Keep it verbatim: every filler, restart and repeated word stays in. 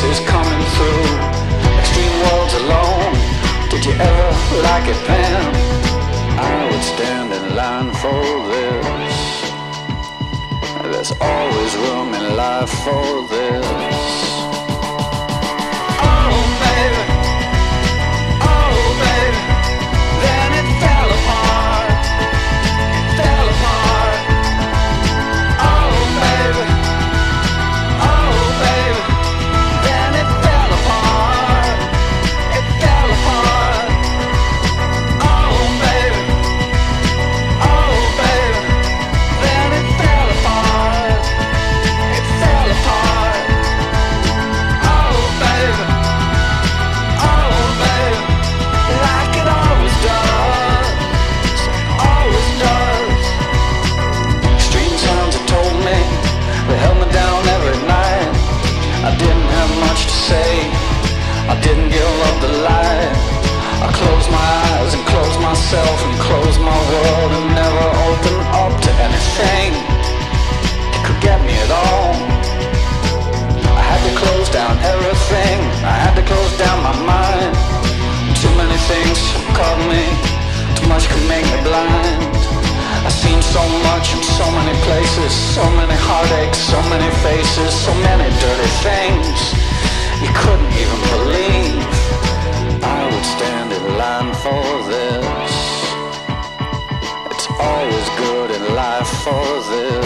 faces coming through. Extreme worlds alone. Did you ever like it then? I would stand in line for this. There's always room in life for this. Oh baby, oh baby, then it fell apart, it fell apart. Oh baby, oh baby, then it fell apart, it fell apart. Oh baby, oh baby, then it fell apart, it fell apart. Oh baby, oh baby, like it always does, always does. Extreme sounds have told me, they held me down every night. I didn't have much to say, I didn't give up the light. I closed my eyes and closed myself and closed my world and never opened up to anything that could get me at all. I had to close down everything, I had to close down my mind. Too many things caught me, too much could make me blind. I've seen so much in so many places, so many heartaches, so many faces, so many dirty things you couldn't even believe. I would stand in line for this. It's always good in life for this.